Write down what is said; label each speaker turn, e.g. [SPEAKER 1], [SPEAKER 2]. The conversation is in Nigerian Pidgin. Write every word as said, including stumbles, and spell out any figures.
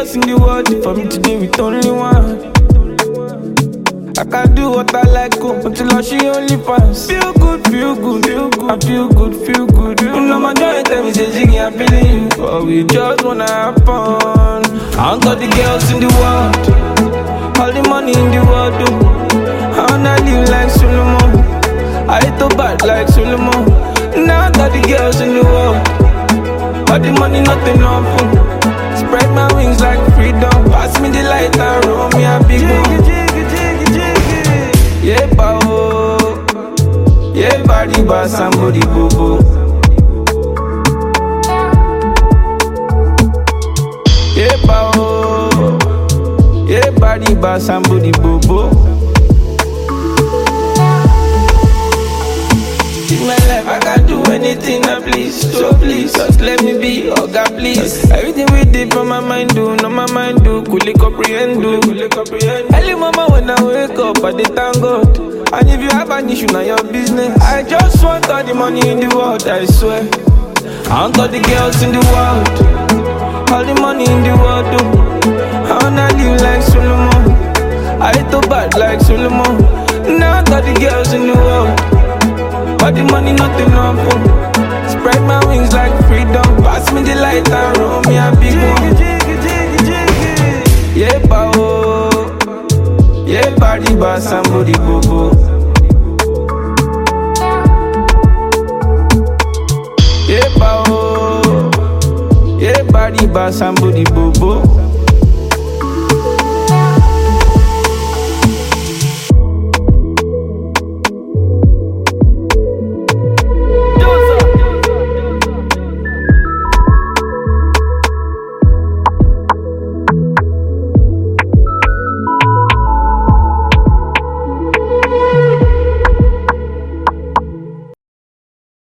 [SPEAKER 1] girls in the world, for me today with only one. I can do what I like, oh, until I see only fans. Feel good, feel good, feel good. I feel good, feel good. You know my joint tell me say Ziggy, I'm feeling you, but we just wanna have fun. I don't got the girls in the world, all the money in the world, oh. I wanna live like Solomon, I hate to bad like Solomon. Now I got the girls in the world, all the money nothing on food. Spread my wings like freedom, pass me the light and roll me a big one. Yeah, bao, yeah, body ba somebody bobo. Yeah, bao, yeah, body ba somebody bobo. In my life, I can do anything I please. So please, just let me be, oh God, please. Everything we did from my mind do, no my mind do, coolly comprehend do. Early mama when I wake up, I dey thank God. And if you have an issue, now your business. I just want all the money in the world, I swear. I want all the girls in the world, all the money in the world, do. I wanna live like Solomon, I hate to bad like Solomon. Now I got the girls in the world, all the money, nothing on phone. Spread my wings like freedom, pass me the light and roll me a big one. Yeah, bao, yeah, body ba somebody bobo. Yeah, bao, yeah, body ba somebody bobo.